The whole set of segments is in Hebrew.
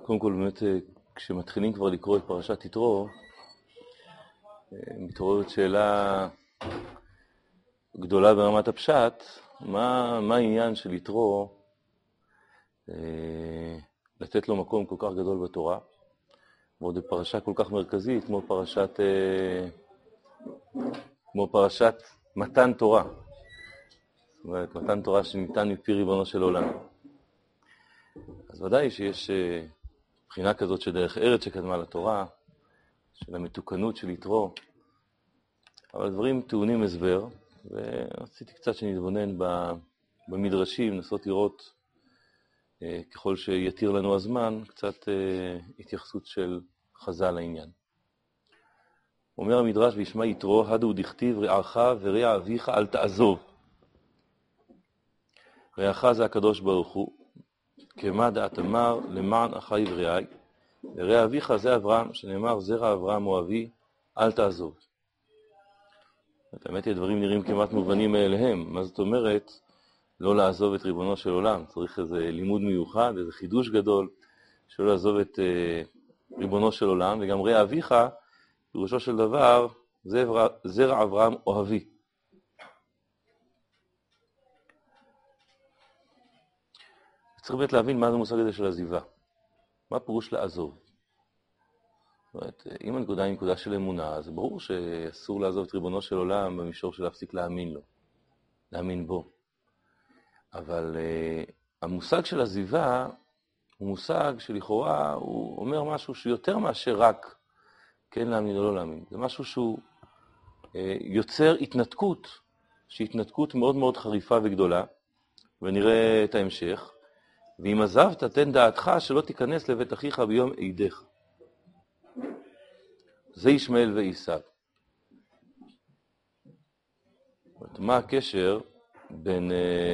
קודם כל באמת כשמתחילים כבר לקרוא את פרשת יתרו, מתעוררת שאלה גדולה ברמת הפשט, מה העניין של יתרו לתת לו מקום כל כך גדול בתורה, ועוד בפרשה כל כך מרכזית כמו פרשת מתן תורה. זאת אומרת, מתן תורה שניתן מפי ריבונו של עולם. אז ודאי שיש בחינה כזאת שדרך ארץ שקדמה לתורה, של המתוקנות של יתרו, אבל דברים טעונים הסבר, ורציתי קצת שנתבונן במדרשים, לנסות לראות, ככל שיתיר לנו הזמן, קצת התייחסות של חז"ל לעניין. אומר המדרש וישמע יתרו, הדו דכתיב רעך ורע אביך אל תעזוב. רעך זה הקדוש ברוך הוא, כמה דעת אמר למען אחי ורעי, ורע אביך זה אברהם, שנאמר זרע אברהם הוא אבי, אל תעזוב. האמת היא, הדברים נראים כמעט מובנים מאליהם. מה זאת אומרת? לא לעזוב את ריבונו של עולם. צריך איזה לימוד מיוחד, איזה חידוש גדול, שלא לעזוב את ריבונו של עולם, וגם רע אביך, פירושו של דבר, זרע אברהם אוהבי. צריך באמת להבין מה זה המושג הזה של עזיבה. מה פירוש לעזוב? זאת אומרת, אם הנקודה היא נקודה של אמונה, אז ברור שאסור לעזוב את ריבונו של עולם במישור של להפסיק להאמין לו, להאמין בו. אבל המושג של עזיבה הוא מושג שלכאורה הוא אומר משהו שיותר מאשר רק כן להאמין או לא להאמין. זה משהו שהוא יוצר התנתקות, שהיא התנתקות מאוד מאוד חריפה וגדולה, ונראה את ההמשך. ואם עזבת, תן דעתך שלא תיכנס לבית אחיך ביום עידך. זה ישמעאל ועשיו. מה הקשר בין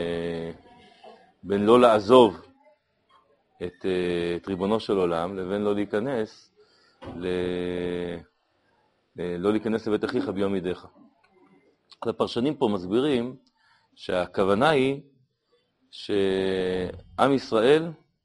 לא לעזוב את ריבונו של עולם לבין לא להיכנס לבית אחיך ביום עידך? הפרשנים פה מסבירים שהכוונה היא שעם ישראל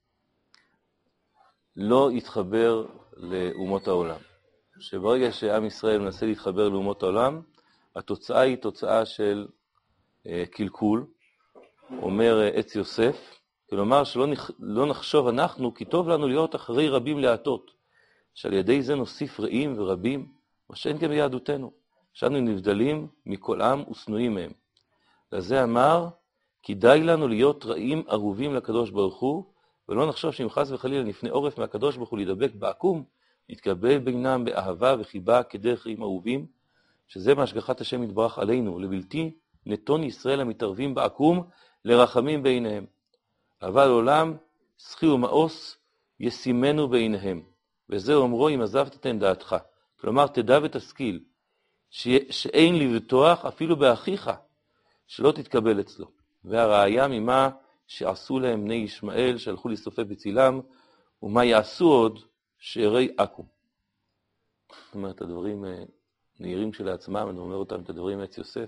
לא יתחבר לאומות העולם. שברגע שעם ישראל מנסה להתחבר לאומות העולם, התוצאה היא תוצאה של קלקול. אומר עץ יוסף, כלומר שלא נחשוב אנחנו, כי טוב לנו להיות אחרי רבים להטות, שעל ידי זה נוסיף רעים ורבים, מה שאין כן ביהדותנו, שאנו נבדלים מכל עם ושנואים מהם. לזה אמר, כדאי לנו להיות רעים ערובים לקדוש ברוך הוא, ולא נחשוב שאם חס וחלילה נפנה עורף מהקדוש ברוך הוא להידבק בעקום, נתקבל בינם באהבה וחיבה כדרך רעים אהובים, שזה מהשגחת השם יתברך עלינו, לבלתי נתון ישראל המתערבים בעקום, לרחמים בעיניהם. אבל עולם, שכי ומאוס, ישימנו בעיניהם. וזה אומרו, אם עזבת תן דעתך. כלומר, תדע ותשכיל, שאין לבטוח אפילו באחיך, שלא תתקבל אצלו. והראיה ממה שעשו להם בני ישמעאל, שהלכו להסתופף בצילם, ומה יעשו עוד שארי עקום. זאת אומרת, הדברים נהירים כשלעצמם, אני אומר אותם את הדברים מעץ יוסף,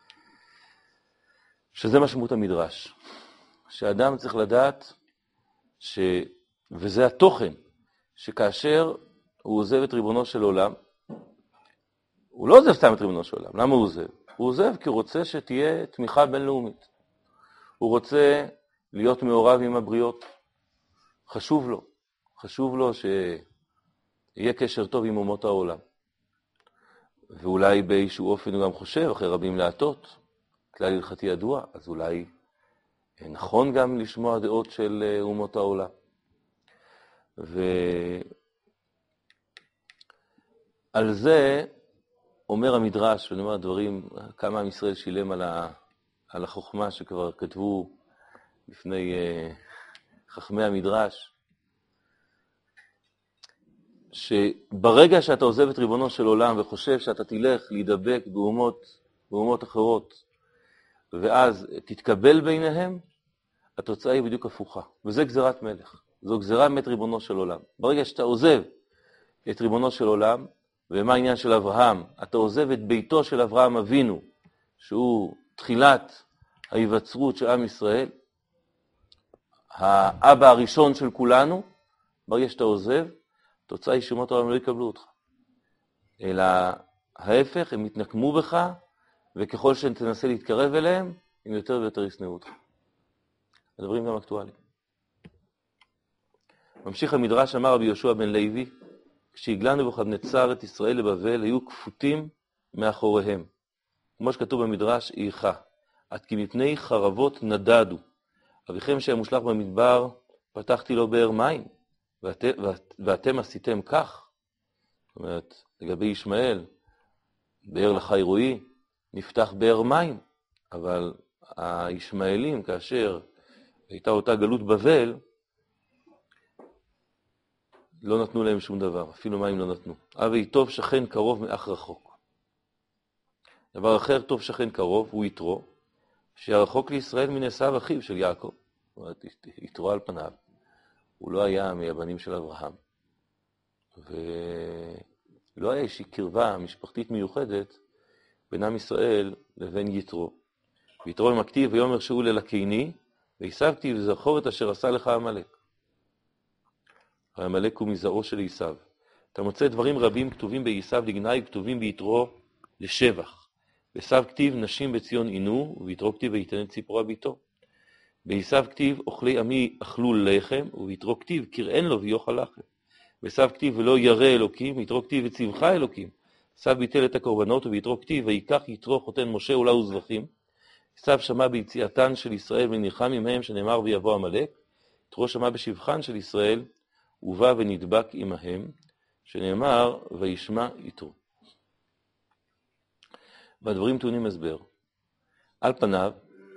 שזה משמעות המדרש. שאדם צריך לדעת, וזה התוכן, שכאשר הוא עוזב את ריבונו של עולם, הוא לא עוזב סתם את ריבונו של עולם. למה הוא עוזב? הוא עוזב כי הוא רוצה שתהיה תמיכה בינלאומית. הוא רוצה להיות מעורב עם הבריות. חשוב לו שיהיה קשר טוב עם אומות העולם. ואולי באיזשהו אופן הוא גם חושב, אחרי רבים להטות, כלל הלכתי ידוע, אז אולי נכון גם לשמוע דעות של אומות העולם. ועל זה אומר המדרש, ואני אומר דברים, כמה עם ישראל שילם על החוכמה שכבר כתבו לפני חכמי המדרש, שברגע שאתה עוזב את ריבונו של עולם וחושב שאתה תלך להידבק באומות אחרות, ואז תתקבל ביניהם, התוצאה היא בדיוק הפוכה. וזה גזירת מלך. זו גזירה מת ריבונו של עולם. ברגע שאתה עוזב את ריבונו של עולם, ומה העניין של אברהם? אתה עוזב את ביתו של אברהם אבינו, שהוא תחילת ההיווצרות של עם ישראל, האבא הראשון של כולנו, ברגע שאתה עוזב, תוצאה היא שאומות העולם לא יקבלו אותך. אלא ההפך, הם יתנקמו בך, וככל שתנסה להתקרב אליהם, הם יותר ויותר ישנאו אותך. הדברים גם אקטואליים. ממשיך המדרש, אמר רבי יהושע בן לוי, כשהגלה נבוכדנצר את ישראל לבבל, היו כפותים מאחוריהם. כמו שכתוב במדרש, איכה, עד כי מפני חרבות נדדו. אביכם שהיה מושלך במדבר, פתחתי לו באר מים, ואתם עשיתם כך. זאת אומרת, לגבי ישמעאל, באר לחי רועי, נפתח באר מים, אבל הישמעאלים, כאשר הייתה אותה גלות בבל, לא נתנו להם שום דבר, אפילו מים לא נתנו. אבי טוב שכן קרוב מאח רחוק. דבר אחר, טוב שכן קרוב, הוא יתרו, שהרחוק לישראל מן עשיו אחיו של יעקב. זאת אומרת, יתרו על פניו. הוא לא היה מהבנים של אברהם. ולא היה איזושהי קרבה משפחתית מיוחדת בין עם ישראל לבין יתרו. ויתרו למכתיב ויאמר שאול אל הקיני, והשבתי וזכור את אשר עשה לך עמלק. העמלק הוא מזרעו של עשיו. אתה מוצא דברים רבים כתובים בעשיו לגנאי, כתובים ביתרו לשבח. בעשיו כתיב נשים בציון עינו, וביתרו כתיב ויתן את ציפורה ביתו. בעשיו כתיב אוכלי עמי אכלו לחם, וביתרו כתיב קראן לו ויאכל לחם. בעשיו כתיב ולא ירא אלוקים, ביתרו כתיב וציווך אלוקים. עשיו ביטל את הקורבנות, וביתרו כתיב ויקח יתרו חותן משה עולה וזבחים. עשיו שמע ביציאתן של ישראל ונלחם עמהם, שנאמר ויבוא עמלק. יתרו שמע בשבחן של ישראל, ובא ונדבק עמהם, שנאמר וישמע יתרו. והדברים טעונים הסבר. על פניו,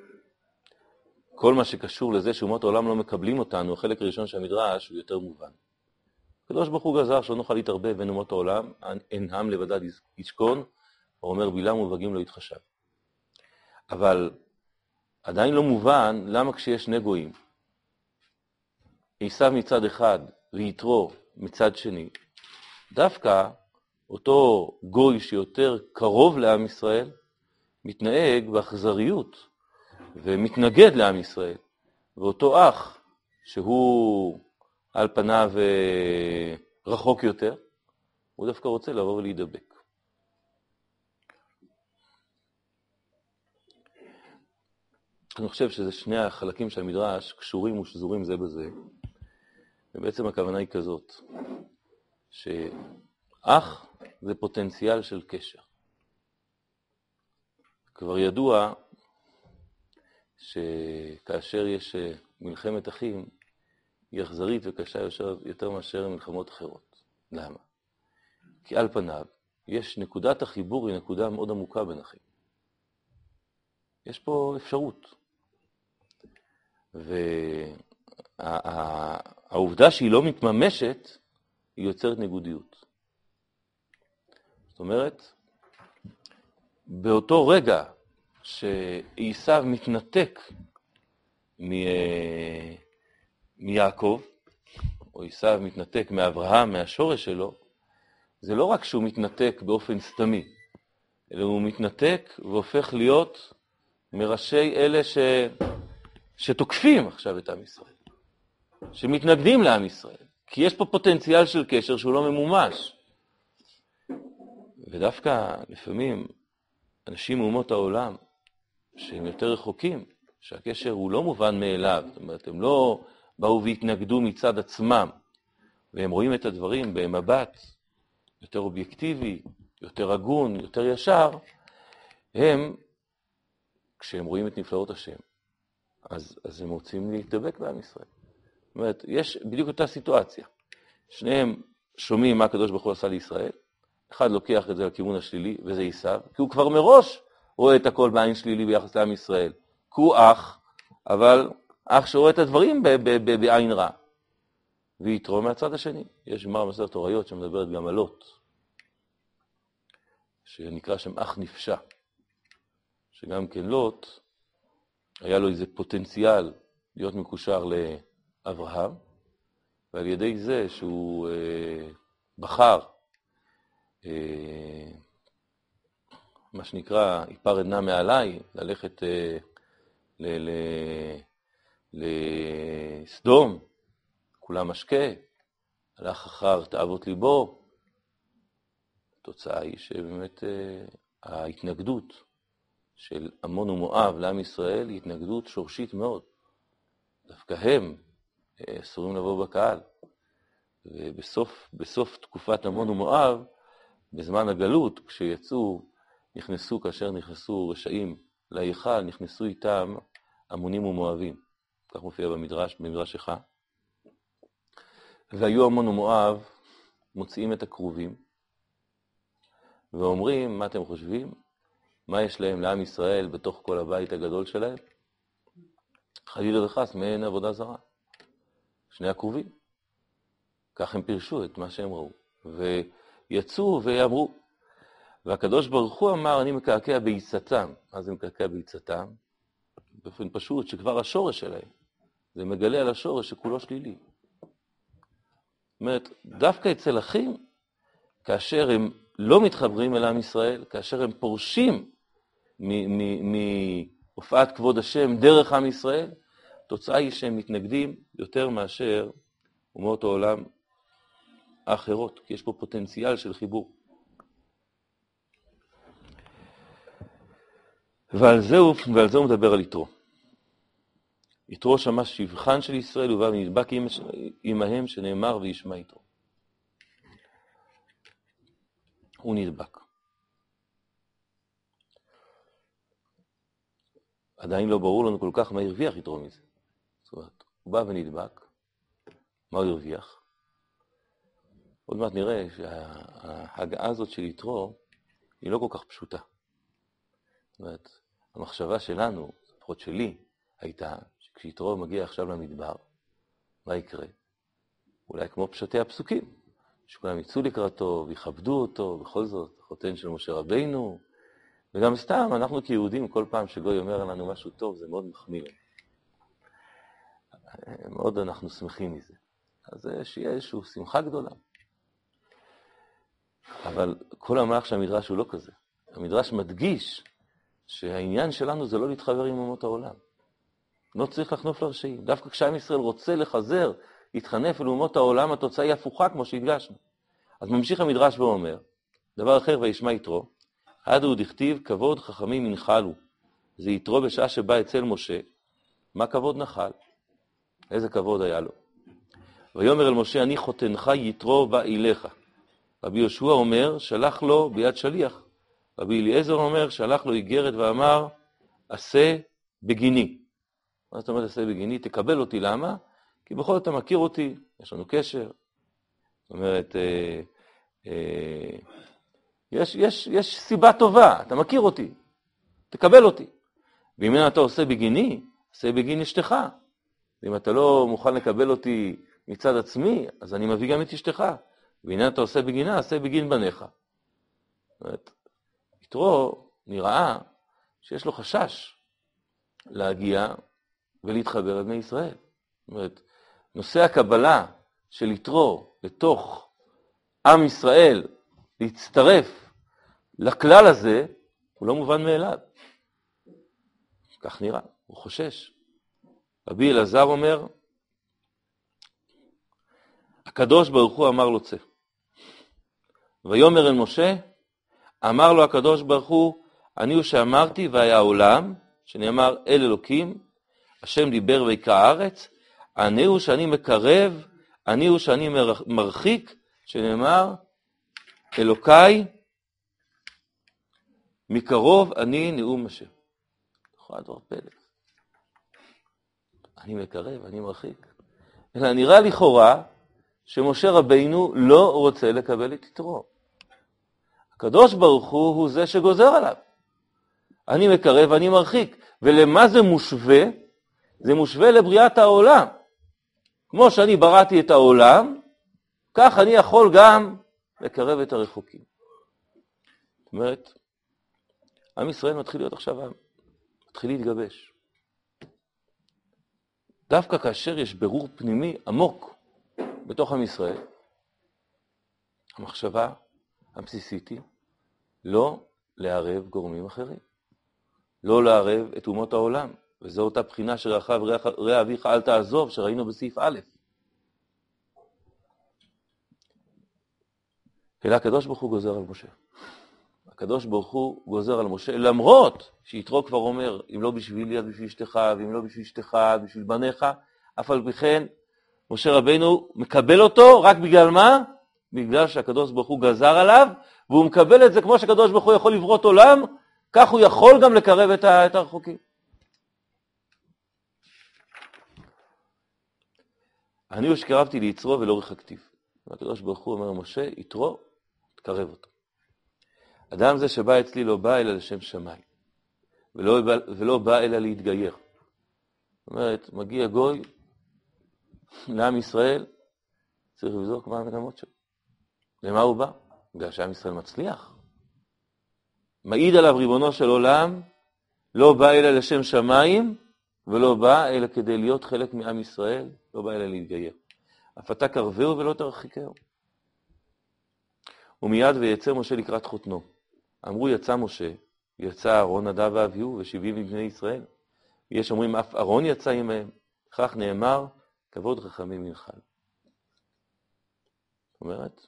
כל מה שקשור לזה שאומות העולם לא מקבלים אותנו, החלק הראשון של המדרש הוא יותר מובן. הקדוש ברוך הוא גזר שלא נוכל להתערבב בין אומות העולם, אין עם לבדד ישכון, הוא אומר בלעם ובגים לא יתחשב. אבל עדיין לא מובן למה כשיש שני גויים, עשיו מצד אחד ויתרו מצד שני, דווקא אותו גוי שיותר קרוב לעם ישראל, מתנהג באכזריות ומתנגד לעם ישראל. ואותו אח שהוא על פניו רחוק יותר, הוא דווקא רוצה לבוא ולהידבק. אני חושב שזה שני החלקים של המדרש קשורים ושזורים זה בזה. ובעצם הכוונה היא כזאת, שאח זה פוטנציאל של קשר. כבר ידוע שכאשר יש מלחמת אחים, היא אכזרית וקשה יותר מאשר מלחמות אחרות. למה? כי על פניו, יש נקודת החיבור, היא נקודה מאוד עמוקה בין אחים. יש פה אפשרות. והעובדה שהיא לא מתממשת, היא יוצרת ניגודיות. זאת אומרת, באותו רגע שעשיו מתנתק מיעקב, או עשיו מתנתק מאברהם, מהשורש שלו, זה לא רק שהוא מתנתק באופן סתמי, אלא הוא מתנתק והופך להיות מראשי אלה שתוקפים עכשיו את עם ישראל, שמתנגדים לעם ישראל, כי יש פה פוטנציאל של קשר שהוא לא ממומש. ודווקא לפעמים אנשים מאומות העולם שהם יותר רחוקים, שהקשר הוא לא מובן מאליו, זאת אומרת, הם לא באו והתנגדו מצד עצמם, והם רואים את הדברים במבט יותר אובייקטיבי, יותר הגון, יותר ישר, הם, כשהם רואים את נפלאות השם, אז הם רוצים להתדבק בעם ישראל. זאת אומרת, יש בדיוק אותה סיטואציה. שניהם שומעים מה הקדוש ברוך הוא עשה לישראל, אחד לוקח את זה לכיוון השלילי, וזה עשיו, כי הוא כבר מראש רואה את הכל בעין שלילי ביחס לעם ישראל. כי הוא אח, אבל אח שרואה את הדברים בעין רע. ויתרו מהצד השני. יש גמרא במסכת הוריות שמדברת גם על לוט, שנקרא שם אח נפשע. שגם כן לוט, היה לו איזה פוטנציאל להיות מקושר לאברהם, ועל ידי זה שהוא בחר, מה שנקרא, יפרד נא מעליי, ללכת לסדום, כולה משקה, הלך אחר תאוות ליבו. התוצאה היא שבאמת ההתנגדות של עמון ומואב לעם ישראל היא התנגדות שורשית מאוד. דווקא הם אסורים לבוא בקהל. ובסוף תקופת עמון ומואב, בזמן הגלות, כשיצאו, כאשר נכנסו רשעים להיכל, נכנסו איתם עמונים ומואבים. כך מופיע במדרש איכה. והיו עמון ומואב מוציאים את הכרובים, ואומרים, מה אתם חושבים? מה יש להם לעם ישראל בתוך כל הבית הגדול שלהם? חלילה וחס, מעין עבודה זרה. שני הכרובים. כך הם פירשו את מה שהם ראו. ויצאו ואמרו. והקדוש ברוך הוא אמר, אני מקעקע ביצתם. מה זה מקעקע ביצתם? באופן פשוט, שכבר השורש שלהם. זה מגלה על השורש שכולו שלילי. זאת אומרת, דווקא אצל אחים, כאשר הם לא מתחברים אל עם ישראל, כאשר הם פורשים מהופעת כבוד השם דרך עם ישראל, התוצאה היא שהם מתנגדים יותר מאשר אומות העולם האחרות, כי יש פה פוטנציאל של חיבור. ועל זה הוא מדבר על יתרו. יתרו שמע שבחן של ישראל ובא ונדבק עמהם שנאמר וישמע יתרו. הוא נדבק. עדיין לא ברור לנו כל כך מה הרוויח יתרו מזה. זאת אומרת, הוא בא ונדבק. מה הוא הרוויח? עוד מעט נראה שההגעה הזאת של יתרו היא לא כל כך פשוטה. זאת אומרת, המחשבה שלנו, לפחות שלי, הייתה שכשיתרו מגיע עכשיו למדבר, מה יקרה? אולי כמו פשטי הפסוקים, שכולם יצאו לקראתו ויכבדו אותו, בכל זאת, החותן של משה רבינו, וגם סתם, אנחנו כיהודים, כל פעם שגוי אומר לנו משהו טוב, זה מאוד מחמיא. מאוד אנחנו שמחים מזה. אז שיהיה איזושהי שמחה גדולה. אבל כל המהלך של המדרש הוא לא כזה. המדרש מדגיש שהעניין שלנו זה לא להתחבר עם אומות העולם. לא צריך לחנוף לרשעים. דווקא כשעם ישראל רוצה לחזר, להתחנף אל אומות העולם, התוצאה היא הפוכה כמו שהדגשנו. אז ממשיך המדרש ואומר, דבר אחר וישמע יתרו, עד הוא דכתיב כבוד חכמים ינחלו. זה יתרו בשעה שבא אצל משה, מה כבוד נחל? איזה כבוד היה לו? ויאמר אל משה, אני חותנך יתרו בא אליך. רבי יהושע אומר, שלח לו ביד שליח. רבי אליעזר אומר, שלח לו איגרת ואמר, עשה בגיני. מה זאת אומרת עשה בגיני? תקבל אותי, למה? כי בכל זאת אתה מכיר אותי, יש לנו קשר. זאת אומרת, יש סיבה טובה, אתה מכיר אותי, תקבל אותי. ואם אתה עושה בגיני, עשה בגין אשתך. ואם אתה לא מוכן לקבל אותי מצד עצמי, אז אני מביא גם את אשתך. ואם אתה עושה בגינה, עשה בגין בניך. זאת אומרת, יתרו נראה שיש לו חשש להגיע ולהתחבר לבני ישראל. זאת אומרת, נושא הקבלה של יתרו לתוך עם ישראל, להצטרף לכלל הזה, הוא לא מובן מאליו. כך נראה, הוא חושש. רבי אלעזר אומר, הקדוש ברוך הוא אמר לו צא. ויאמר אל משה, אמר לו הקדוש ברוך הוא, אני הוא שאמרתי והיה העולם, שנאמר אל אלוקים, השם דיבר ויקרא הארץ, אני הוא שאני מקרב, אני הוא שאני מרחיק, שנאמר אלוקיי, מקרוב אני נאום השם. נכון, דבר פלא. אני מקרב, אני מרחיק. אלא נראה לכאורה שמשה רבינו לא רוצה לקבל את יתרו. הקדוש ברוך הוא זה שגוזר עליו. אני מקרב, אני מרחיק. ולמה זה מושווה? זה מושווה לבריאת העולם. כמו שאני בראתי את העולם, כך אני יכול גם לקרב את הרחוקים. זאת אומרת, עם ישראל מתחיל להיות עכשיו עם. מתחיל להתגבש. דווקא כאשר יש ברור פנימי עמוק בתוך עם ישראל, המחשבה הבסיסית היא לא לערב גורמים אחרים. לא לערב את אומות העולם. וזו אותה בחינה שרחב ראה אביך אל תעזוב, שראינו בסעיף א'. אלא הקדוש ברוך הוא גוזר על משה. הקדוש ברוך הוא גוזר על משה, למרות שיתרו כבר אומר, אם לא בשבילי אז בשביל אשתך, ואם לא בשביל אשתך אז בשביל בניך, אף על פי כן משה רבינו מקבל אותו רק בגלל מה? בגלל שהקדוש ברוך הוא גזר עליו, והוא מקבל את זה כמו שהקדוש ברוך הוא יכול לברות עולם, כך הוא יכול גם לקרב את הרחוקים. אני הוא שקרבתי ליצרו ולא רחקתיו. הקדוש ברוך הוא אומר משה, יתרו, תקרב אותו. אדם זה שבא אצלי לא בא אלא לשם שמיים, ולא בא אלא להתגייר. זאת אומרת, מגיע גוי לעם ישראל, צריך לבדוק מה המגמות שלו. למה הוא בא? בגלל שעם ישראל מצליח. מעיד עליו ריבונו של עולם, לא בא אלא לשם שמיים, ולא בא אלא כדי להיות חלק מעם ישראל, לא בא אלא להתגייר. אף אתה קרבהו ולא תרחיקהו. ומיד ויצא משה לקראת חותנו. אמרו יצא משה, יצא אהרון, נדב ואביהו ו70 מבני ישראל. יש אומרים אף אהרון יצא עמהם. כך נאמר, כבוד חכמים ינחל. זאת אומרת,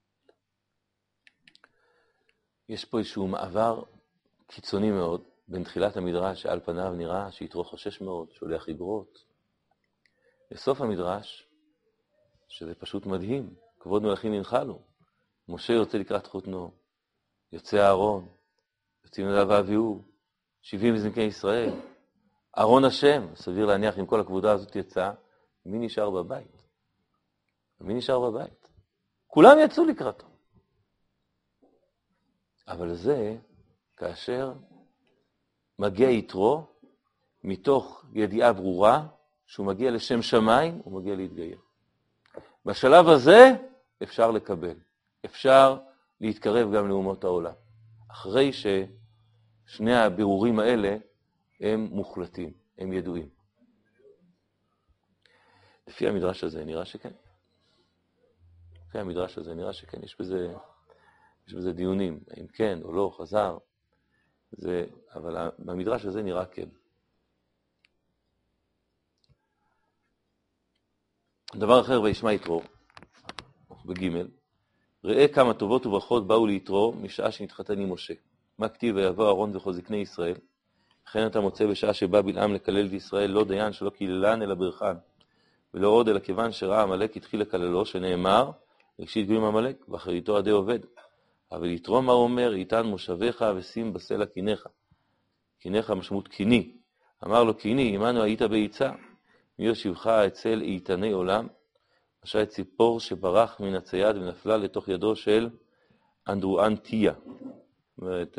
יש פה איזשהו מעבר קיצוני מאוד, בין תחילת המדרש שעל פניו נראה שיתרו חושש מאוד, שולח איגרות. לסוף המדרש, שזה פשוט מדהים, כבוד מלכים ינחלו. משה יוצא לקראת חותנו, יוצא אהרון, יוצאים נדב ואביהו, 70 מזקני ישראל. אהרון השם, סביר להניח אם כל הכבודה הזאת יצא, מי נשאר בבית? מי נשאר בבית? כולם יצאו לקראתו. אבל זה כאשר מגיע יתרו, מתוך ידיעה ברורה, שהוא מגיע לשם שמיים, הוא מגיע להתגייר. בשלב הזה אפשר לקבל. אפשר להתקרב גם לאומות העולם. אחרי ששני הבירורים האלה הם מוחלטים, הם ידועים. לפי המדרש הזה נראה שכן. לפי המדרש הזה נראה שכן. יש בזה דיונים, אם כן או לא, חזר. אבל במדרש הזה נראה כן. דבר אחר וישמע יתרו, בגימל, ראה כמה טובות וברכות באו ליתרו משעה שנתחתן עם משה. מה כתיב ויבוא אהרון וכל זקני ישראל? לכן אתה מוצא בשעה שבא בלעם לקלל את ישראל לא דיין שלא קיללן אלא ברכן, ולא עוד אלא כיוון שראה עמלק התחיל לקללו, שנאמר ראשית גויים עמלק ואחריתו עדי עובד. אבל יתרו מה אומר? איתן מושבך ושים בסלע קיניך. קיניך משמעות קיני. אמר לו קיני, עמנו היית בעיצה, מי יושיבך אצל איתני עולם? אשר ציפור שברח מן הצייד ונפלה לתוך ידו של אנדרואנטיה. זאת אומרת,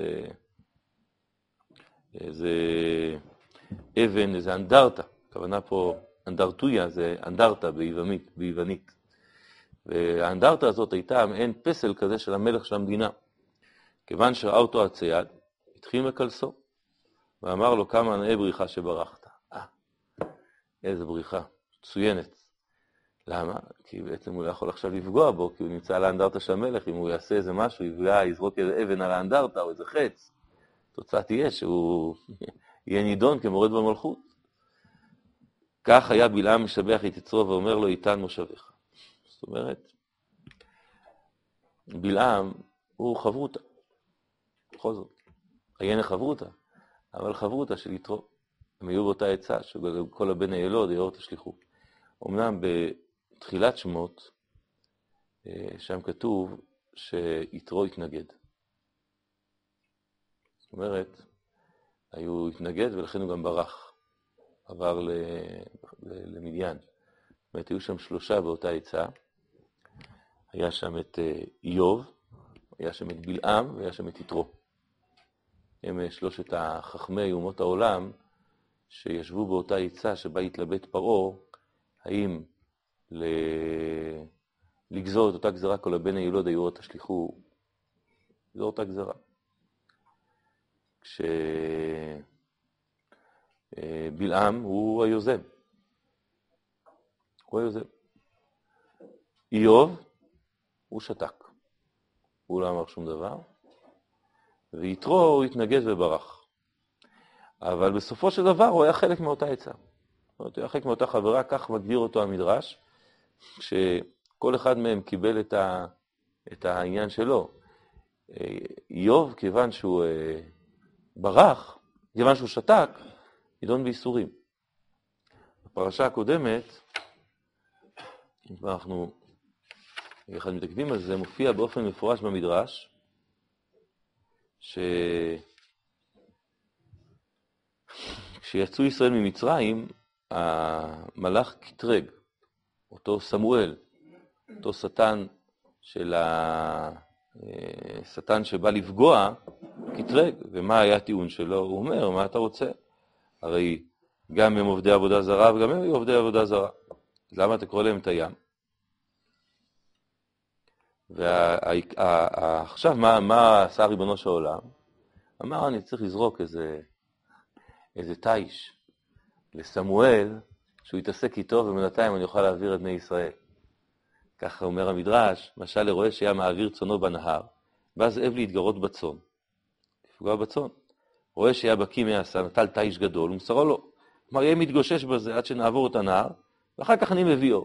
זה אבן, זה אנדרטה. הכוונה פה, אנדרטויה זה אנדרטה ביוונית. והאנדרטה הזאת הייתה מעין פסל כזה של המלך של המדינה. כיוון שראה אותו הצייד, התחיל מקלסו, ואמר לו כמה נאה בריחה שברחת. איזה בריחה, מצוינת. למה? כי בעצם הוא לא יכול עכשיו לפגוע בו, כי הוא נמצא על האנדרטה של המלך, אם הוא יעשה איזה משהו, יזרוק איזה אבן על האנדרטה או איזה חץ, תוצאה תהיה שהוא יהיה נידון כמורד במלכות. כך היה בלעם משבח את יצרו ואומר לו איתן מושבך. זאת אומרת, בלעם הוא חברותה, בכל זאת, עיין חברותה, אבל חברותה של יתרו. הם היו באותה עצה, שכל הבן הילוד יאור תשליחו. אמנם בתחילת שמות, שם כתוב שיתרו התנגד. זאת אומרת, הוא התנגד ולכן הוא גם ברח, עבר למדיין. זאת אומרת, היו שם 3 באותה עצה. היה שם את איוב, היה שם את בלעם והיה שם את יתרו. הם 3 החכמי אומות העולם שישבו באותה עצה שבה התלבט פרעה, האם לגזור את אותה גזרה כל הבן הילוד היו תשליחו, לגזור אותה גזרה. כשבלעם הוא היוזם. הוא היוזם. איוב הוא שתק. הוא לא אמר שום דבר. ויתרו הוא התנגד וברח. אבל בסופו של דבר הוא היה חלק מאותה עצה. הוא היה חלק מאותה חברה, כך מגדיר אותו המדרש, שכל אחד מהם קיבל את העניין שלו. איוב, כיוון שהוא ברח, כיוון שהוא שתק, נידון בייסורים. בפרשה הקודמת, אנחנו אחד מתעכבים על זה, מופיע באופן מפורש במדרש, כשיצאו ישראל ממצרים, המלאך קטרג, אותו סמואל, אותו שטן של השטן שבא לפגוע, קטרג. ומה היה הטיעון שלו? הוא אומר, מה אתה רוצה? הרי גם הם עובדי עבודה זרה וגם הם עובדי עבודה זרה. למה אתה קורא להם את הים? ועכשיו מה עשה ריבונו של העולם? אמר, אני צריך לזרוק איזה תיש לסמואל, שהוא יתעסק איתו, ובינתיים אני אוכל להעביר את בני ישראל. ככה אומר המדרש, משל לרועה שהיה מעביר צונו בנהר, ואז אוהב להתגרות בצון. לפגוע בצון. רואה שהיה בקיא מעשה, נטל תיש גדול, ומסרו לו. כלומר, יהיה מתגושש בזה עד שנעבור את הנהר, ואחר כך אני מביאו.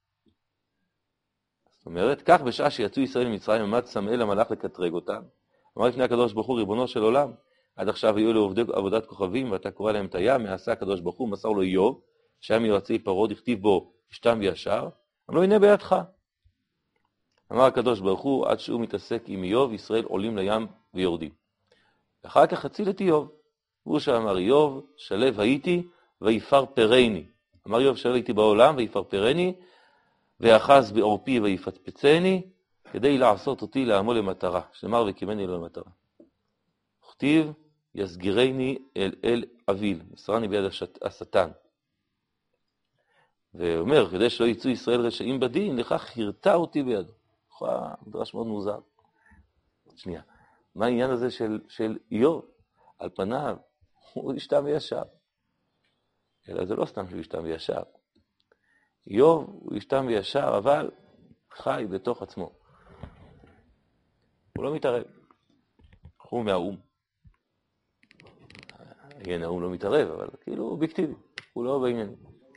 זאת אומרת, כך בשעה שיצאו ישראל ממצרים, עמד סמואל המלאך לקטרג אותם. אמר לפני הקדוש ברוך הוא, ריבונו של עולם, עד עכשיו היו לעובדי עבודת כוכבים, ואתה קורא להם את הים, מעשה הקדוש ברוך הוא, מסר לו איוב, שהיה מיועצי פרעה, הכתיב בו שתם וישר, אבל לא הנה בידך. אמר הקדוש ברוך הוא, עד שהוא מתעסק עם איוב, ישראל עולים לים ויורדים. ואחר כך הציל את איוב. הוא שאמר איוב, שלב הייתי ויפרפרני. אמר איוב, שלב הייתי בעולם ויפרפרני, ואחז בעורפי ויפצפצני, כדי לעשות אותי לעמו למטרה. שנאמר וקימני לו למטרה. כתיב, יסגירני אל אביל, מסרני ביד השטן. ואומר, כדי שלא יצאו ישראל רשעים בדין, לכך הרתה אותי בידו. מדרש מאוד מוזר. שנייה, מה העניין הזה של איוב? על פניו, הוא ישתם וישר. אלא זה לא סתם שהוא ישתם וישר. איוב הוא ישתם וישר, אבל חי בתוך עצמו. הוא לא מתערב. הוא מהאום. העניין האום לא מתערב, אבל כאילו הוא אובייקטיבי. הוא לא בעניינים.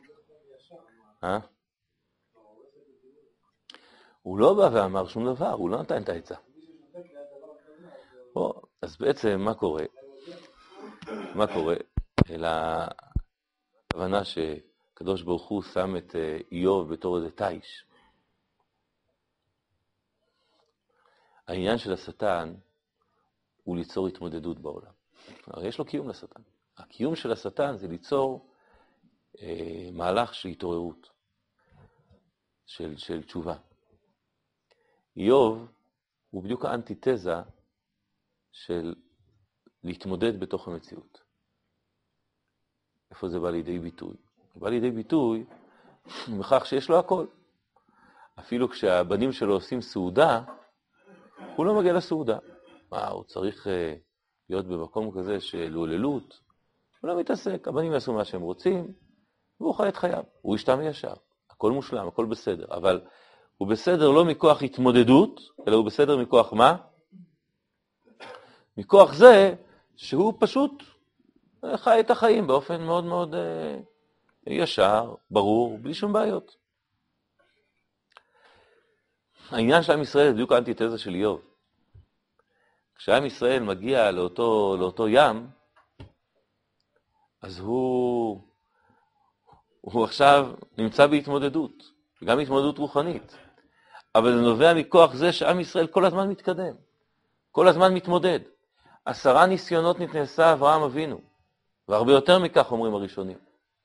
הוא לא בא ואמר שום דבר, הוא לא נתן את העצה. אז בעצם מה קורה? מה קורה? אלא הכוונה שקדוש ברוך הוא שם את איוב בתור איזה תיש. העניין של השטן הוא ליצור התמודדות בעולם. הרי יש לו קיום לשטן. הקיום של השטן זה ליצור מהלך של התעוררות, של תשובה. איוב הוא בדיוק האנטיתזה של להתמודד בתוך המציאות. איפה זה בא לידי ביטוי? זה בא לידי ביטוי בכך שיש לו הכל. אפילו כשהבנים שלו עושים סעודה, הוא לא מגיע לסעודה. הוא צריך להיות במקום כזה של הוללות. הוא לא מתעסק, הבנים יעשו מה שהם רוצים, והוא חי את חייו. הוא ישתם וישר. הכל מושלם, הכל בסדר. אבל הוא בסדר לא מכוח התמודדות, אלא הוא בסדר מכוח מה? מכוח זה שהוא פשוט חי את החיים באופן מאוד מאוד ישר, ברור, בלי שום בעיות. העניין של עם ישראל זה בדיוק האנטיתזה של איוב. כשעם ישראל מגיע לאותו ים, אז הוא עכשיו נמצא בהתמודדות, גם התמודדות רוחנית. אבל זה נובע מכוח זה שעם ישראל כל הזמן מתקדם, כל הזמן מתמודד. 10 ניסיונות נתנסה אברהם אבינו, והרבה יותר מכך אומרים הראשונים.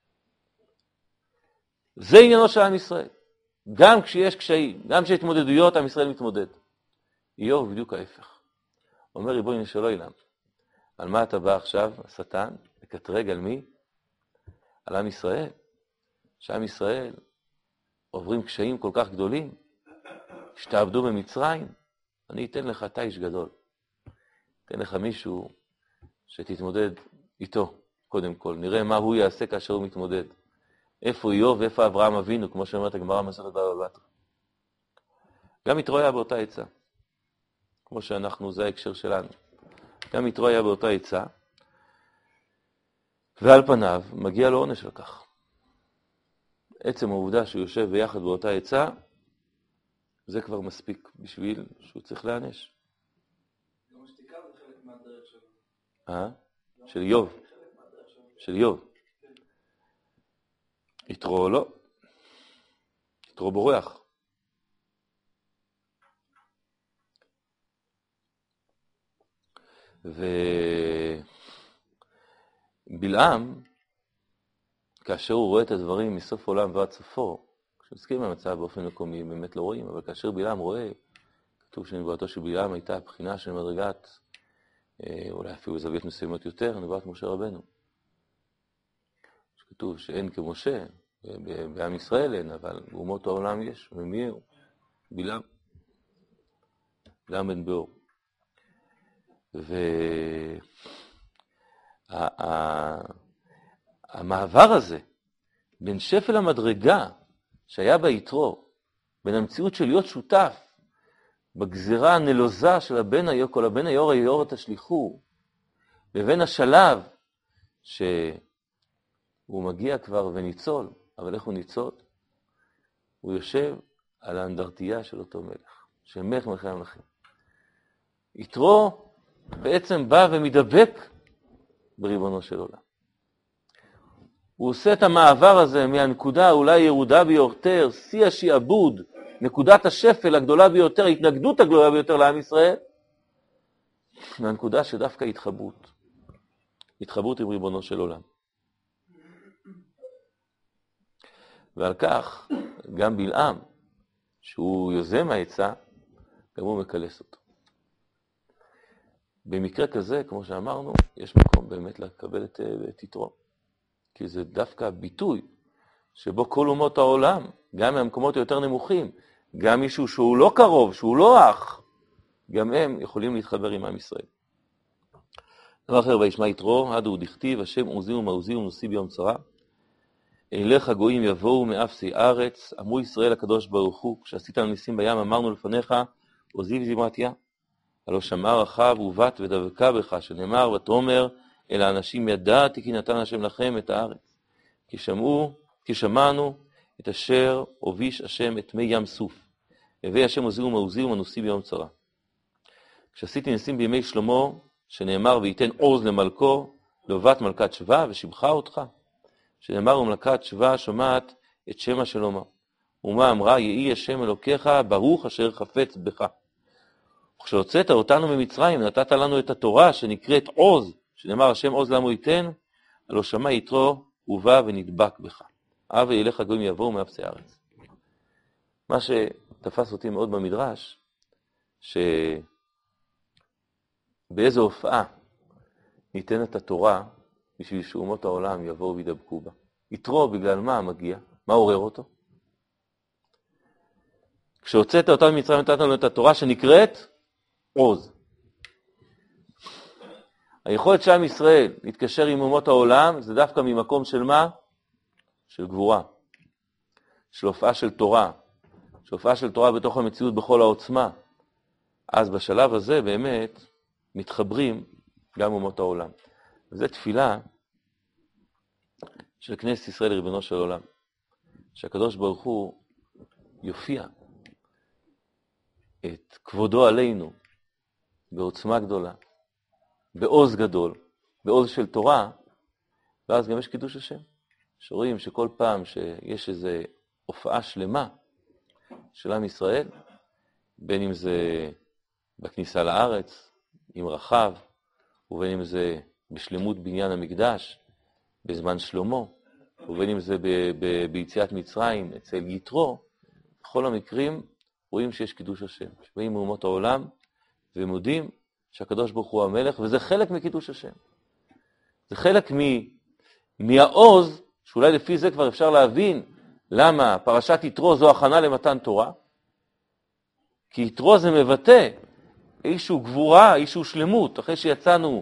זה עניינו של עם ישראל. גם כשיש קשיים, גם כשיש התמודדויות, עם ישראל מתמודד. איוב בדיוק ההפך. אומר ריבונו של עולם, על מה אתה בא עכשיו, השטן, לקטרג על מי? על עם ישראל. שעם ישראל עוברים קשיים כל כך גדולים, שתעבדו במצרים, אני אתן לך תיש גדול. אתן לך מישהו שתתמודד איתו, קודם כל. נראה מה הוא יעשה כאשר הוא מתמודד. איפה איוב ואיפה אברהם אבינו, כמו שאומרת הגמרא מסכת בבא בתרא. גם יתרו היה באותה עצה. כמו שאנחנו, זה ההקשר שלנו. גם יתרו היה באותה עצה, ועל פניו מגיע לו עונש לכך. עצם העובדה שהוא יושב ביחד באותה עצה, זה כבר מספיק בשביל שהוא צריך להענש. גם השתיקה זה חלק מהדרך שלו. של איוב. של איוב. יתרו לא. יתרו בורח. ובלעם, כאשר הוא רואה את הדברים מסוף עולם ועד סופו, כשמסכים במצב באופן מקומי, באמת לא רואים, אבל כאשר בלעם רואה, כתוב שנבואתו של בלעם הייתה בחינה של מדרגת, אולי אפילו זוויות מסוימות יותר, נבואת משה רבנו. כתוב שאין כמשה, בעם ישראל אין, אבל באומות העולם יש, ומי הוא? בלעם. בלעם בן באור. והמעבר הזה, בין שפל המדרגה שהיה ביתרו, בין המציאות של להיות שותף, בגזירה הנלוזה של הבן היור, כל הבן היור היור תשליחו, לבין השלב שהוא מגיע כבר וניצול, אבל איך הוא ניצול? הוא יושב על האנדרטיה של אותו מלך, של מלך מלכי המלכים. יתרו בעצם בא ומדבק בריבונו של עולם. הוא עושה את המעבר הזה מהנקודה אולי ירודה ביותר, שיא השעבוד, נקודת השפל הגדולה ביותר, ההתנגדות הגדולה ביותר לעם ישראל, מהנקודה שדווקא התחברות עם ריבונו של עולם. ועל כך גם בלעם, שהוא יוזם העצה, גם הוא מקלס אותו. במקרה כזה, כמו שאמרנו, יש מקום באמת לקבל את יתרו. כי זה דווקא ביטוי שבו כל אומות העולם, גם מהמקומות היותר נמוכים, גם מישהו שהוא לא קרוב, שהוא לא אח, גם הם יכולים להתחבר עם עם ישראל. דבר אחר, וישמע יתרו, הדו דכתיב, השם עוזי ומעוזי ונושאי ביום צרה. אליך הגויים יבואו מאפסי ארץ, אמרו ישראל הקדוש ברוך הוא, כשעשית ניסים בים אמרנו לפניך, עוזי וזמרתיה. הלא שמע רחב ובת ודבקה בך, שנאמר ותאמר אל האנשים ידעתי כי נתן השם לכם את הארץ. כי שמענו את אשר הוביש השם את מי ים סוף. הביא השם עוזי ומעוזי ומנוסי ביום צרה. כשעשיתי ניסים בימי שלמה, שנאמר וייתן עוז למלכו, לבת מלכת שבא ושבחה אותך. שנאמר ומלכת שבא שומעת את שם השלומה. ומה אמרה יהי השם אלוקיך ברוך אשר חפץ בך. וכשהוצאת אותנו ממצרים נתת לנו את התורה שנקראת עוז, שנאמר השם עוז למו ייתן, הלא שמע יתרו ובא ונדבק בך. אב ואליך הגויים יבואו מאפסי הארץ. מה שתפס אותי מאוד במדרש, שבאיזו הופעה ניתנת התורה בשביל שאומות העולם יבואו וידבקו בה. יתרו בגלל מה מגיע? מה עורר אותו? כשהוצאת אותנו ממצרים נתת לנו את התורה שנקראת עוז. היכולת של עם ישראל להתקשר עם אומות העולם זה דווקא ממקום של מה? של גבורה. של הופעה של תורה. של הופעה של תורה בתוך המציאות בכל העוצמה. אז בשלב הזה באמת מתחברים גם אומות העולם. וזו תפילה של כנסת ישראל לריבונו של עולם. שהקדוש ברוך הוא יופיע את כבודו עלינו בעוצמה גדולה, בעוז גדול, בעוז של תורה, ואז גם יש קידוש השם. שרואים שכל פעם שיש איזו הופעה שלמה של עם ישראל, בין אם זה בכניסה לארץ, עם רחב, ובין אם זה בשלמות בניין המקדש, בזמן שלמה, ובין אם זה ביציאת מצרים אצל יתרו, בכל המקרים רואים שיש קידוש השם. שבאים מאומות העולם ומודים שהקדוש ברוך הוא המלך, וזה חלק מקידוש השם. זה חלק מהעוז, שאולי לפי זה כבר אפשר להבין למה פרשת יתרו זו הכנה למתן תורה. כי יתרו זה מבטא איזשהו גבורה, איזשהו שלמות, אחרי שיצאנו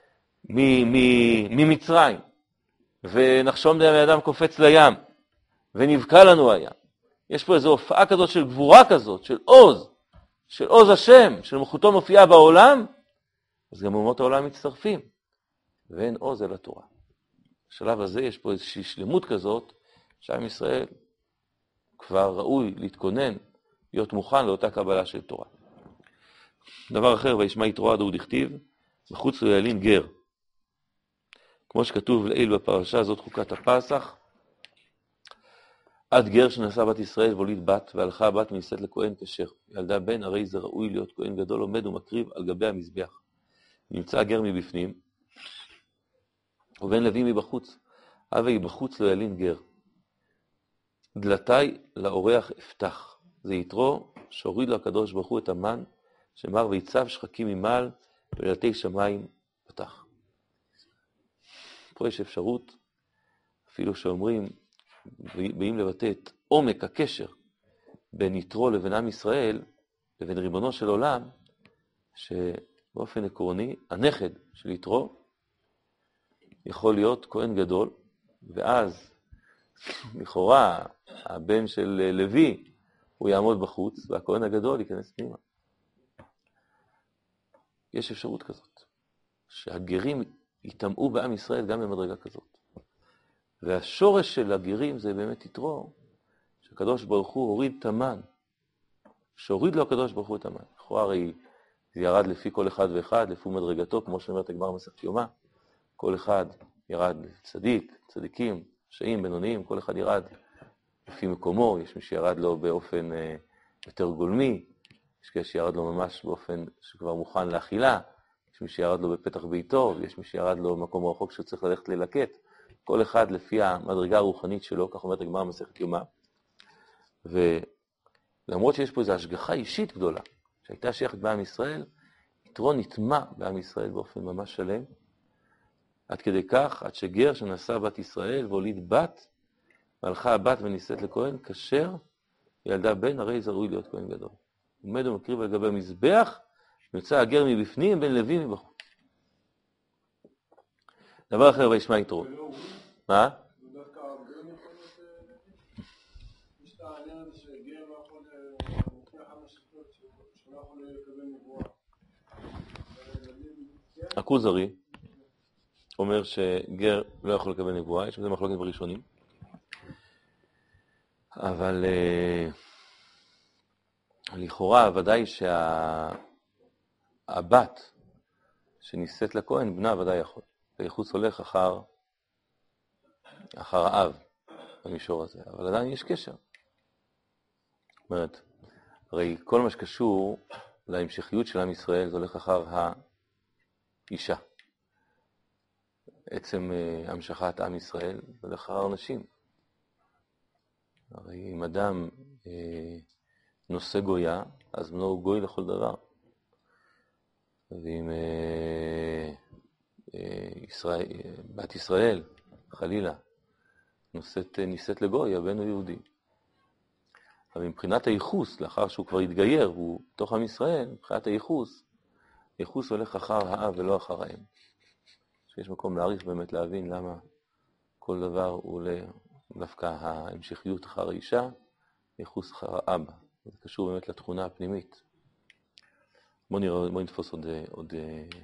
ממצרים, ונחשום דם האדם קופץ לים, ונבקע לנו הים. יש פה איזו הופעה כזאת של גבורה כזאת, של עוז השם, של מלכותו מופיעה בעולם, אז גם אומות העולם מצטרפים, ואין עוז אל התורה. בשלב הזה יש פה איזושהי שלמות כזאת, שעם ישראל כבר ראוי להתכונן להיות מוכן לאותה קבלה של תורה. דבר אחר, וישמע יתרו עד הוא דכתיב, מחוץ לו ילין גר. כמו שכתוב לעיל בפרשה, זאת חוקת הפסח, עד גר שנשא בת ישראל והוליד בת, והלכה הבת ונישאת לכהן כשר. ילדה בן, הרי זה ראוי להיות כהן גדול עומד ומקריב על גבי המזבח. נמצא הגר מבפנים, ובן לוי מבחוץ. הווי בחוץ לא ילין גר. דלתי לאורח אפתח. זה יתרו שהוריד לו הקדוש ברוך הוא את המן, שאמר ויצב שחקים ממעל ודלתי שמיים פתח. פה יש אפשרות, אפילו שאומרים, באים לבטא את עומק הקשר בין יתרו לבין עם ישראל, לבין ריבונו של עולם, שבאופן עקרוני, הנכד של יתרו יכול להיות כהן גדול, ואז לכאורה הבן של לוי הוא יעמוד בחוץ, והכהן הגדול ייכנס פנימה. יש אפשרות כזאת, שהגרים יטמעו בעם ישראל גם במדרגה כזאת. והשורש של הגרים זה באמת יתרו, שהקדוש ברוך הוא הוריד את המן, שהוריד לו הקדוש ברוך הוא את המן. לכאורה הרי זה ירד לפי כל אחד ואחד, לפי מדרגתו, כמו שאומרת הגמרא מסכת יומא, כל אחד ירד צדיק, צדיקים, רשעים, בינוניים, כל אחד ירד לפי מקומו, יש מי שירד לו באופן יותר גולמי, יש מי שירד לו ממש באופן שכבר מוכן לאכילה, יש מי שירד לו בפתח ביתו, יש מי שירד לו במקום רחוק שצריך ללכת ללקט, כל אחד לפי המדרגה הרוחנית שלו, כך אומרת הגמרא מסכת יומא. ולמרות שיש פה איזו השגחה אישית גדולה, שהייתה שייכת בעם ישראל, יתרו נטמע בעם ישראל באופן ממש שלם, עד כדי כך, עד שגר שנשא בת ישראל והוליד בת, והלכה הבת ונישאת לכהן, כשר ילדה בן, הרי זה ראוי להיות כהן גדול. עומד ומקריב על גבי המזבח, יוצא הגר מבפנים, בן לוי מבחוץ. דבר אחר, וישמע יתרו. מה? דווקא הגר יכול להיות... יש את העניין הזה שגר לא יכול... מוכיח על השיטות שלא יכול לקבל נבואה. הכוזרי אומר שגר לא יכול לקבל נבואה, יש בזה מחלוקת בראשונים. אבל לכאורה ודאי שהבת שנישאת לכהן, בנה ודאי יכול. הייחוס הולך אחר האב במישור הזה, אבל עדיין יש קשר. זאת אומרת, הרי כל מה שקשור להמשכיות של עם ישראל זה הולך אחר האישה. עצם המשכת עם ישראל זה הולך אחר נשים. הרי אם אדם נושא גויה, אז בנו הוא גוי לכל דבר. ואם בת ישראל, חלילה, נישאת לגוי, הבן הוא יהודי. אבל מבחינת הייחוס, לאחר שהוא כבר התגייר, והוא תוך עם ישראל, מבחינת הייחוס הולך אחר האב ולא אחר האם. שיש מקום להעריך באמת להבין למה כל דבר הוא דווקא ההמשכיות אחר האישה, ייחוס אחר האבא. זה קשור באמת לתכונה הפנימית. בואו נתפוס עוד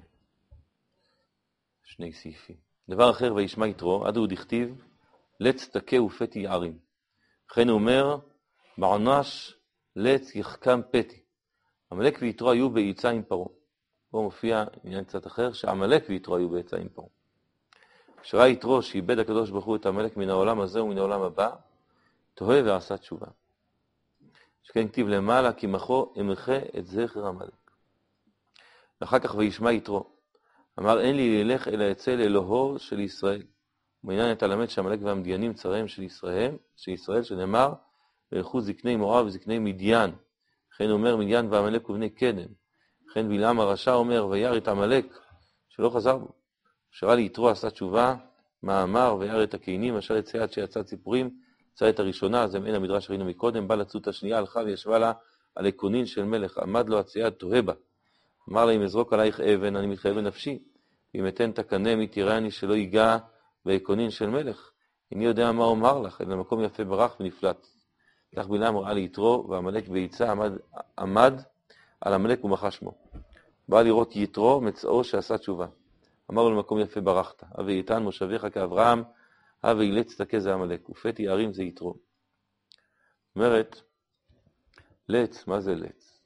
שני סעיפים. דבר אחר, וישמע יתרו, עד הוא דכתיב, לץ תכה ופתי יערים. לכן הוא אומר, בעונש לץ יחכם פתי. עמלק ויתרו היו בעיצה עם פרעה. פה מופיע עניין קצת אחר, שעמלק ויתרו היו בעיצה עם פרעה. כשראה יתרו שאיבד הקדוש ברוך הוא את עמלק מן העולם הזה ומן העולם הבא, תוהה ועשה תשובה. שכן כתיב למעלה, כי מחו אמחה את זכר עמלק. ואחר כך וישמע יתרו. אמר, אין לי ללך אלא אצל אלוהו של ישראל. ומעניין את הלמד שעמלק והמדיינים צריהם של ישראל, שנאמר, וילכו זקני מואב וזקני מדיין. לכן אומר מדיין ועמלק ובני קדם. לכן בלעם הרשע אומר, וירא את עמלק, שלא חזר בו. שראה ליתרו עשה תשובה, מה אמר, וירא את הקיינים, אשר יצא עד שיצא ציפורים, יצא את הראשונה, זה מעין המדרש שראינו מקודם, בא לצות השנייה, הלכה וישבה לה על עקרונין של מלך, עמד לו הצייד תוהה בה. אמר לה, אם אזרוק עלייך אבן, אני מתחייב בנפשי. אם אתן תקנה מתירני שלא ייגע בעקרונין של מלך. איני יודע מה אומר לך, אלא מקום יפה ברח ונפלט. כך בלעם ראה ליתרו, ועמלק בעיצה עמד על עמלק ומחה שמו. בא לראות יתרו מצאו שעשה תשובה. אמר לו למקום יפה ברחת, הווה איתן מושביך כאברהם, הווה אילץ תכה זה עמלק, ופתי יערים זה יתרו. אומרת, לץ, מה זה לץ?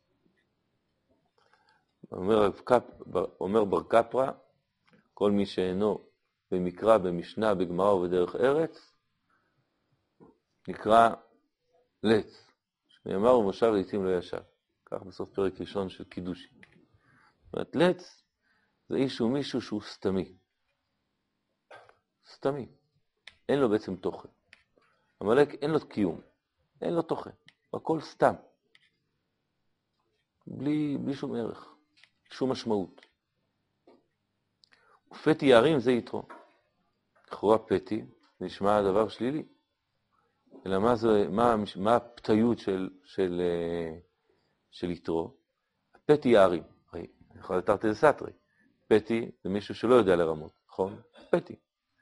אומר בר קפרא, כל מי שאינו במקרא, במשנה, בגמרא ובדרך ארץ, נקרא לץ. שנאמר ומושב לעצים לא ישב. כך בסוף פרק ראשון של קידושי. זאת אומרת, לץ זה מישהו שהוא סתמי. סתמי. אין לו בעצם תוכן. עמלק אין לו קיום. אין לו תוכן. הכל סתם. בלי שום ערך. שום משמעות. ופתי יערים זה יתרו. לכאורה פתי נשמע דבר שלילי. אלא מה הפתיות של יתרו? פתי יערים. הרי, אני יכול לתרתי לסתרי. פתי זה מישהו שלא יודע לרמות, נכון? פתי.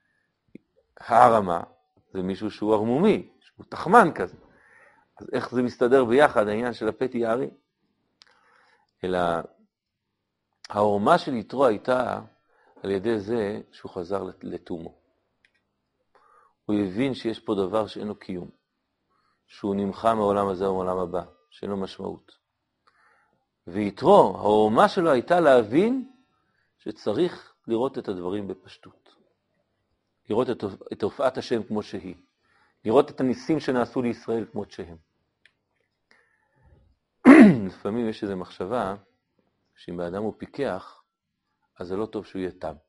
הערמה זה מישהו שהוא ערמומי, שהוא תחמן כזה. אז איך זה מסתדר ביחד, העניין של הפתי יערים? אלא העורמה של יתרו הייתה על ידי זה שהוא חזר לתומו. הוא הבין שיש פה דבר שאין לו קיום, שהוא נמחה מעולם הזה ומעולם הבא, שאין לו משמעות. ויתרו, העורמה שלו הייתה להבין שצריך לראות את הדברים בפשטות. לראות את הופעת השם כמו שהיא. לראות את הניסים שנעשו לישראל כמו שהם. לפעמים יש איזו מחשבה, שאם באדם הוא פיקח, אז זה לא טוב שהוא יהיה תם.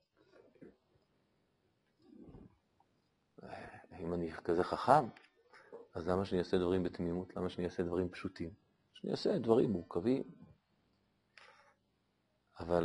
אם אני כזה חכם, אז למה שאני אעשה דברים בתמימות? למה שאני אעשה דברים פשוטים? שאני אעשה דברים מורכבים. אבל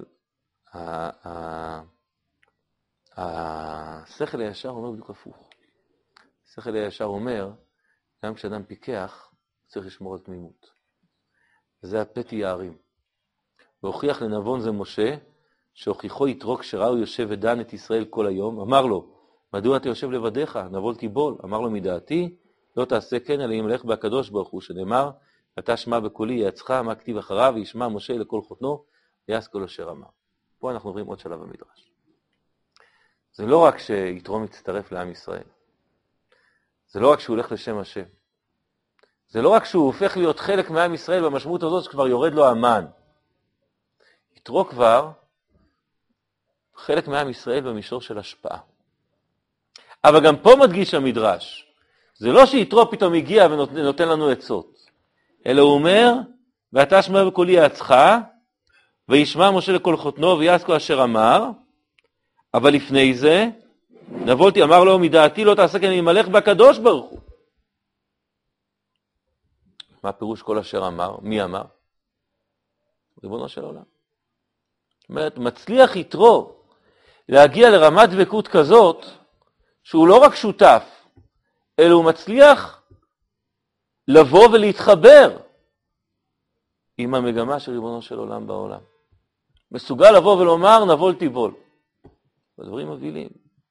השכל הישר אומר בדיוק הפוך. השכל הישר אומר, גם כשאדם פיקח, צריך לשמור על תמימות. וזה הפתי יערים. והוכיח לנבון זה משה, שהוכיחו יתרו כשראה יושב ודן את ישראל כל היום, אמר לו, מדוע אתה יושב לבדיך? נבול תיבול. אמר לו, מדעתי, לא תעשה כן, אלא ימלך בהקדוש ברוך הוא, שנאמר, אתה שמע בקולי יעצך, מה כתיב אחריו, וישמע משה לכל חותנו, ויעש כל אשר אמר. פה אנחנו עוברים עוד שלב במדרש. זה לא רק שיתרו מצטרף לעם ישראל. זה לא רק שהוא הולך לשם השם. זה לא רק שהוא הופך להיות חלק מעם ישראל, במשמעות הזאת שכבר יורד לו המן. יתרו כבר חלק מעם ישראל במישור של השפעה. אבל גם פה מדגיש המדרש. זה לא שיתרו פתאום הגיע ונותן לנו עצות. אלא הוא אומר, ואתה שמע בקולי יעצך, וישמע משה לכל חותנו, ויעש כל אשר אמר, אבל לפני זה, נבולתי אמר לו, מדעתי לא תעשה כן ימלך בהקדוש ברוך הוא. מה פירוש כל אשר אמר? מי אמר? ריבונו של עולם. זאת אומרת, מצליח יתרו להגיע לרמת דבקות כזאת, שהוא לא רק שותף, אלא הוא מצליח לבוא ולהתחבר עם המגמה של ריבונו של עולם בעולם. מסוגל לבוא ולומר, נבול תיבול. הדברים מבהילים.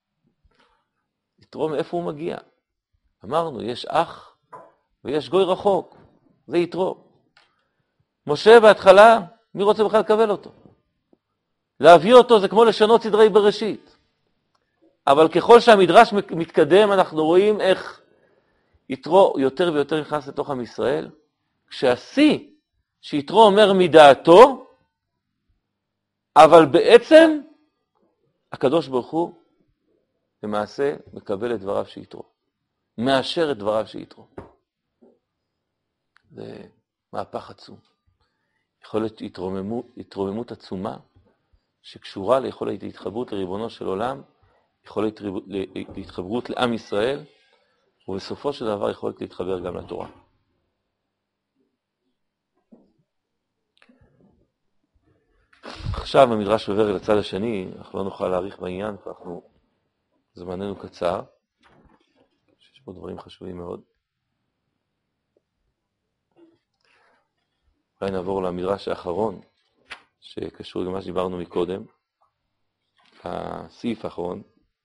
יתרו מאיפה הוא מגיע? אמרנו, יש אח ויש גוי רחוק. זה יתרו. משה בהתחלה, מי רוצה בכלל לקבל אותו? להביא אותו זה כמו לשנות סדרי בראשית. אבל ככל שהמדרש מתקדם, אנחנו רואים איך יתרו יותר ויותר נכנס לתוך עם ישראל, כשהשיא שיתרו אומר מדעתו, אבל בעצם הקדוש ברוך הוא למעשה מקבל את דבריו של יתרו. מאשר את דבריו של יתרו. זה מהפך עצום. יכולת התרוממות עצומה, שקשורה ליכולת להתחברות לריבונו של עולם, יכולת להתחברות לעם ישראל, ובסופו של דבר יכולת להתחבר גם לתורה. עכשיו המדרש עובר אל הצד השני, אנחנו לא נוכל להאריך בעניין, זמננו קצר, יש פה דברים חשובים מאוד. אולי נעבור למדרש האחרון, שקשור למה שדיברנו מקודם, הסעיף האחרון.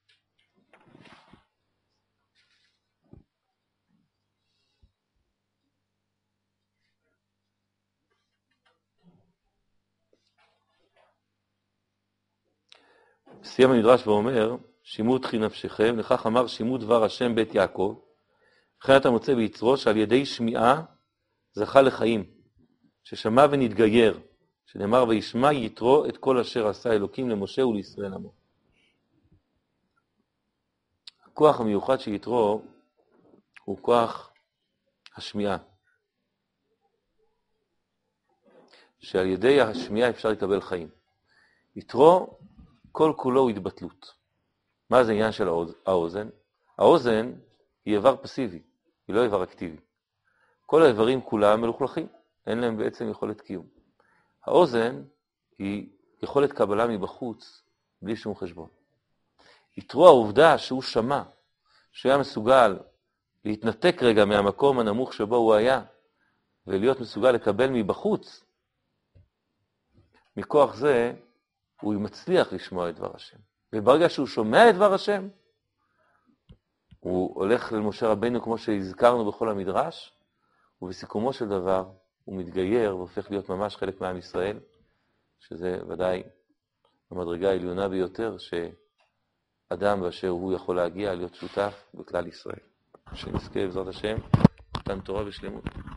סיים המדרש ואומר, שימו תחי נפשכם, לכך אמר שימו דבר השם בית יעקב, לכן אתה מוצא ביצרו שעל ידי שמיעה זכה לחיים. ששמע ונתגייר, שנאמר וישמע יתרו את כל אשר עשה אלוקים למשה ולישראל עמו. הכוח המיוחד של יתרו הוא כוח השמיעה, שעל ידי השמיעה אפשר לקבל חיים. יתרו כל כולו הוא התבטלות. מה זה העניין של האוזן? האוזן היא איבר פסיבי, היא לא איבר אקטיבי. כל האיברים כולם מלוכלכים, אין להם בעצם יכולת קיום. האוזן היא יכולת קבלה מבחוץ, בלי שום חשבון. יתרו העובדה שהוא שמע, שהוא היה מסוגל להתנתק רגע מהמקום הנמוך שבו הוא היה, ולהיות מסוגל לקבל מבחוץ, מכוח זה הוא מצליח לשמוע את דבר השם. וברגע שהוא שומע את דבר השם, הוא הולך למשה רבנו כמו שהזכרנו בכל המדרש, ובסיכומו של דבר הוא מתגייר והופך להיות ממש חלק מעם ישראל, שזה ודאי המדרגה העליונה ביותר שאדם באשר הוא יכול להגיע להיות שותף בכלל ישראל. שנזכה בעזרת השם, מתן תורה ושלמות.